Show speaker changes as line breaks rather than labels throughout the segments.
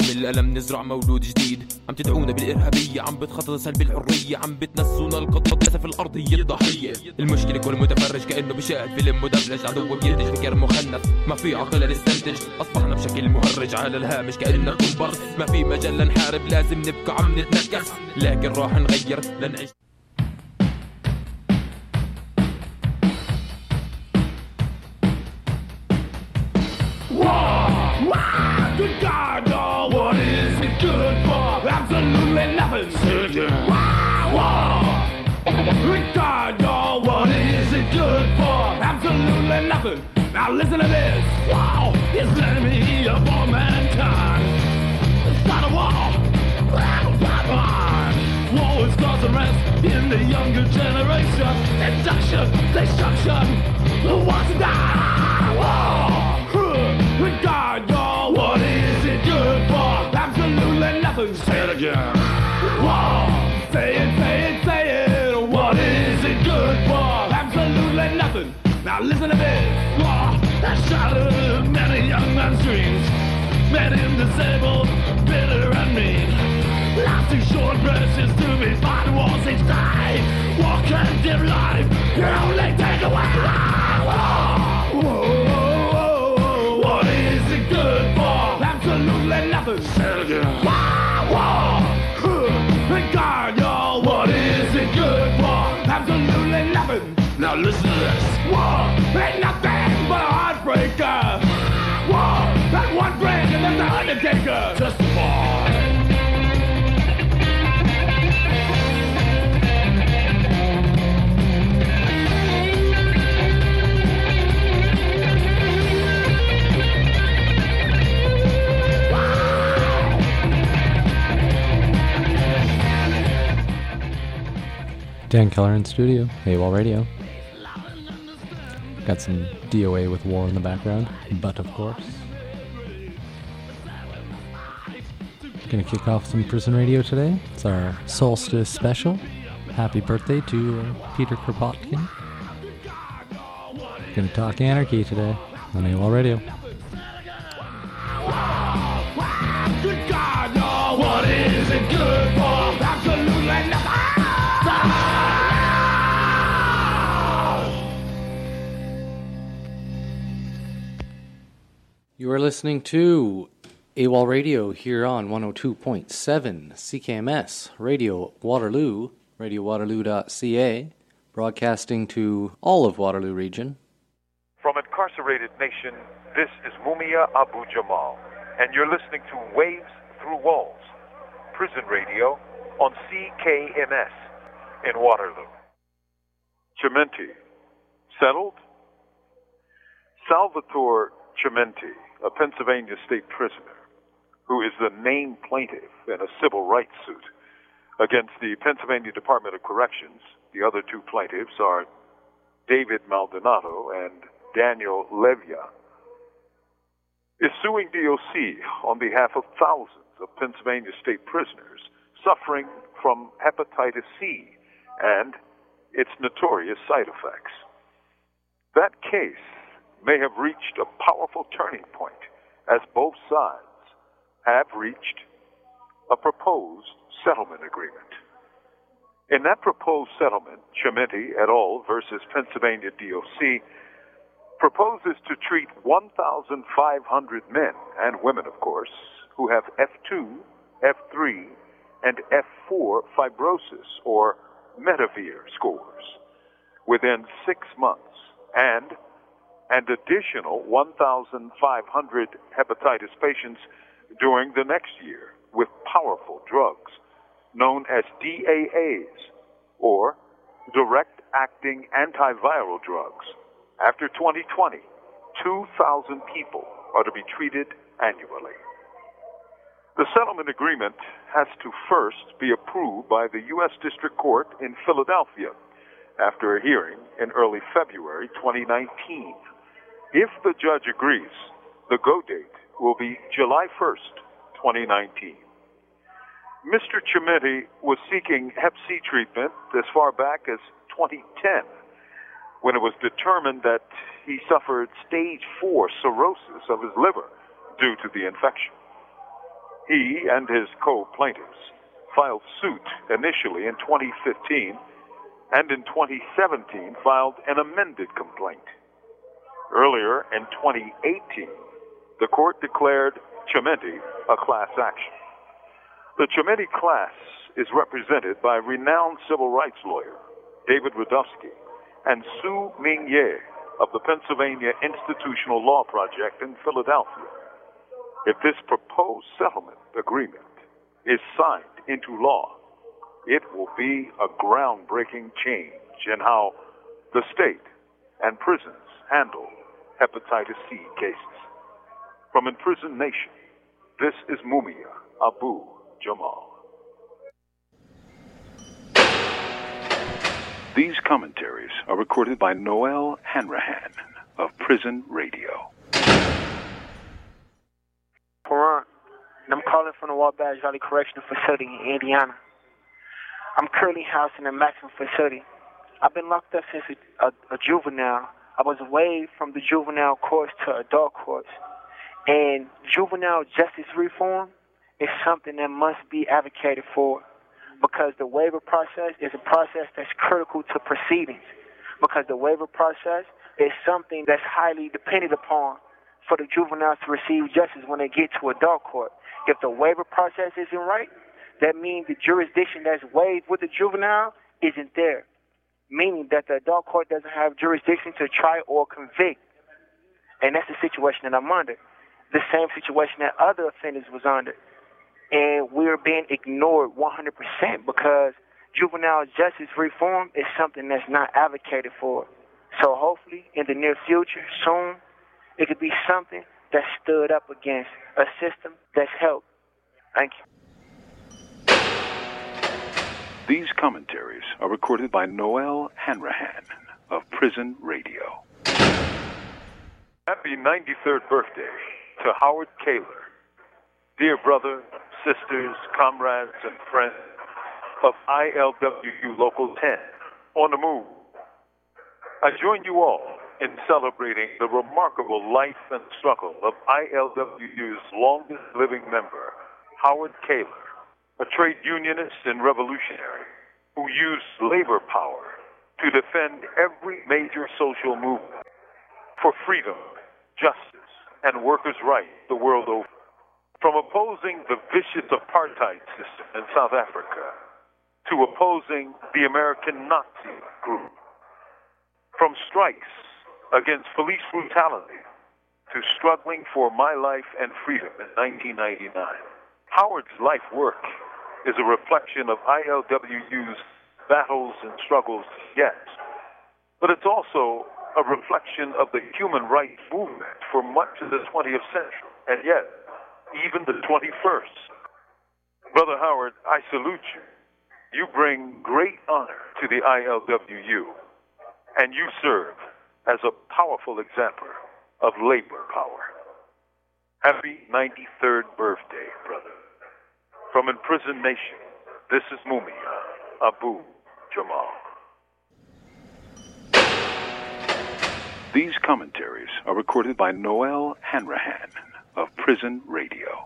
برغم الألم نزرع مولود جديد. عم تدعونا بالإرهابية، عم بتخطط سلب الحرية، عم بتنسونا القطة في الأرض هي الضحية. المشكلة كل متفرج كأنه بشاهد فيلم مدبلج، عدو بينتج فكر مخنث ما في عقل نستنتج. أصبحنا بشكل مهرج على الهامش كأننا كبر، ما في مجال لنحارب، لازم نبقى عم نتنكس، لكن راح نغير لنعيش.
Good God, oh, what is it good for? Absolutely nothing. Good God, oh, what is it good for? Absolutely nothing. Now listen to this. Wow, it's the enemy of all mankind. Start a war. War is causing rest in the younger generation. Induction, destruction. Who wants to die? War. Good God, oh, what is it good for? Absolutely nothing. Say it again. War. Say it, say it, say it. What is it good for? Absolutely nothing. Now listen to this. War has shattered many young men's dreams, made him disabled, bitter and mean. Life's too short, precious to be fought. Wars each day. War can't give life. You only take away life. What is it good for? Absolutely nothing. Say it again. Thank God, y'all. What is it good for? Absolutely nothing. Now listen to this. War ain't nothing but a heartbreaker. War, that one break and then the Undertaker. Just war.
Dan Keller in studio, AWOL Radio. Got some DOA with War in the background, but of course. Gonna kick off some Prison Radio today. It's our Solstice special. Happy birthday to Peter Kropotkin. Gonna talk anarchy today on AWOL Radio.
Good God, oh, what is it good for? Absolutely nothing.
You are listening to AWOL Radio here on 102.7 CKMS Radio Waterloo, radiowaterloo.ca, broadcasting to all of Waterloo region.
From Incarcerated Nation, this is Mumia Abu Jamal, and you're listening to Waves Through Walls, Prison Radio on CKMS in Waterloo. Chimenti, settled? Salvatore Chimenti, a Pennsylvania state prisoner, who is the named plaintiff in a civil rights suit against the Pennsylvania Department of Corrections. The other two plaintiffs are David Maldonado and Daniel Levia, is suing DOC on behalf of thousands of Pennsylvania state prisoners suffering from hepatitis C and its notorious side effects. That case may have reached a powerful turning point as both sides have reached a proposed settlement agreement. In that proposed settlement, Chimenti et al. Versus Pennsylvania DOC proposes to treat 1,500 men and women, of course, who have F2, F3, and F4 fibrosis or METAVIR scores within 6 months, and an additional 1,500 hepatitis patients during the next year with powerful drugs known as DAAs, or direct-acting antiviral drugs. After 2020, 2,000 people are to be treated annually. The settlement agreement has to first be approved by the U.S. District Court in Philadelphia after a hearing in early February 2019. If the judge agrees, the go date will be July 1st, 2019. Mr. Chimenti was seeking Hep C treatment as far back as 2010, when it was determined that he suffered stage 4 cirrhosis of his liver due to the infection. He and his co-plaintiffs filed suit initially in 2015 and in 2017 filed an amended complaint. Earlier in 2018, the court declared Chimenti a class action. The Chimenti class is represented by renowned civil rights lawyer David Rudofsky and Sue Ming Ye of the Pennsylvania Institutional Law Project in Philadelphia. If this proposed settlement agreement is signed into law, it will be a groundbreaking change in how the state and prisons handle hepatitis C cases. From Imprisoned Nation, this is Mumia Abu Jamal. These commentaries are recorded by Noel Hanrahan of Prison Radio.
Quran, and I'm calling from the Wabash Valley Correctional Facility in Indiana. I'm currently housed in a maximum facility. I've been locked up since a juvenile. I was waived from the juvenile courts to adult courts. And juvenile justice reform is something that must be advocated for, because the waiver process is a process that's critical to proceedings, because the waiver process is something that's highly dependent upon for the juveniles to receive justice when they get to adult court. If the waiver process isn't right, that means the jurisdiction that's waived with the juvenile isn't there, meaning that the adult court doesn't have jurisdiction to try or convict. And that's the situation that I'm under, the same situation that other offenders was under. And we're being ignored 100% because juvenile justice reform is something that's not advocated for. So hopefully in the near future, soon, it could be something that stood up against a system that's helped. Thank you.
These commentaries are recorded by Noel Hanrahan of Prison Radio. Happy 93rd birthday to Howard Kaler, dear brother, sisters, comrades, and friends of ILWU Local 10 on the move. I join you all in celebrating the remarkable life and struggle of ILWU's longest living member, Howard Kaler, a trade unionist and revolutionary who used labor power to defend every major social movement for freedom, justice, and workers' rights the world over. From opposing the vicious apartheid system in South Africa to opposing the American Nazi group. From strikes against police brutality to struggling for my life and freedom in 1999. Howard's life work is a reflection of ILWU's battles and struggles, yes, but it's also a reflection of the human rights movement for much of the 20th century, and yet, even the 21st. Brother Howard, I salute you. You bring great honor to the ILWU, and you serve as a powerful example of labor power. Happy 93rd birthday, brother. From Imprisoned Nation, this is Mumia Abu Jamal. These commentaries are recorded by Noel Hanrahan of Prison Radio.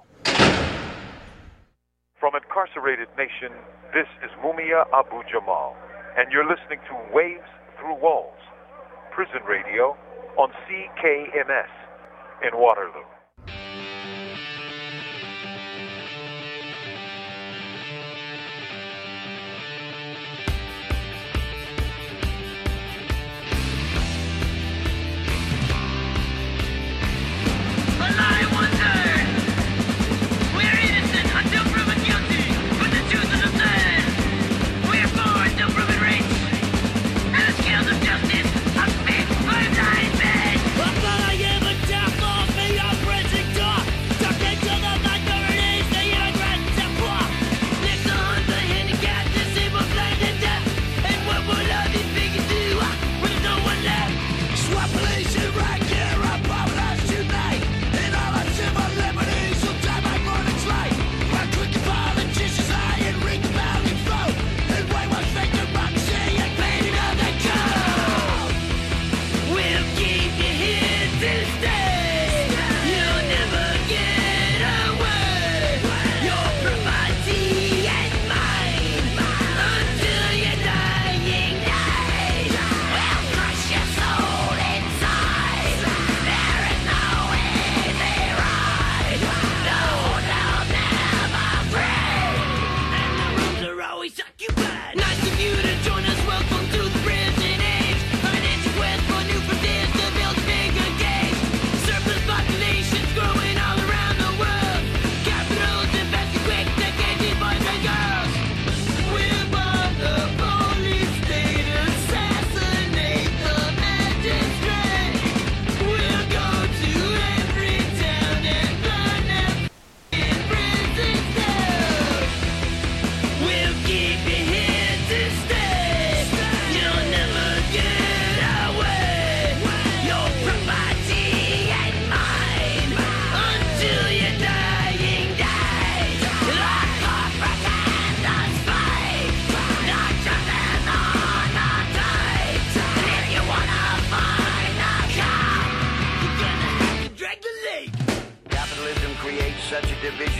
From Incarcerated Nation, this is Mumia Abu Jamal, and you're listening to Waves Through Walls, Prison Radio on CKMS in Waterloo.
Justice, I speak my life, man. I thought I gave a death off me,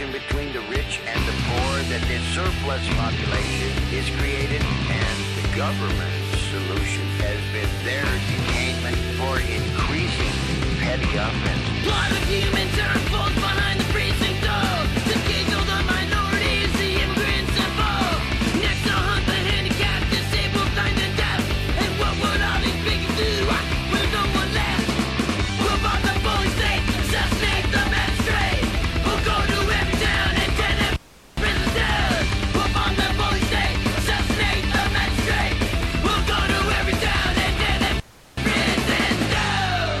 separation between the rich and the poor, that this surplus population is created, and the government's solution has been their detainment for increasing petty offense.
Plot of human terror falls behind the precinct door. To schedule the minorities, the immigrants and poor. Next to hunt the handicapped, disabled, blind and deaf. And what would all these bigots do with no one left? We'll bomb the police state, assassinate the magistrate. We'll go to every town and tear them prison down. We'll bomb the police state, assassinate the magistrate. We'll go to every town and tear them prison down.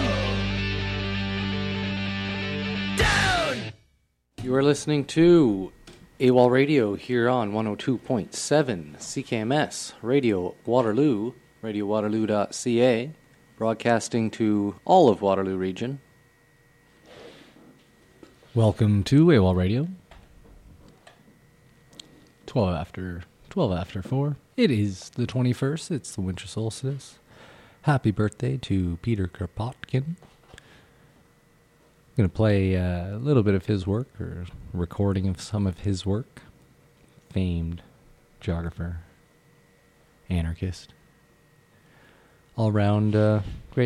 Down!
You are listening to AWOL Radio here on 102.7 CKMS Radio Waterloo, radiowaterloo.ca, broadcasting to all of Waterloo Region.
Welcome to AWOL Radio. 12 after 4. It is the 21st. It's the winter solstice. Happy birthday to Peter Kropotkin. Going to play a little bit of his work, or recording of some of his work. Famed geographer, anarchist, all-round great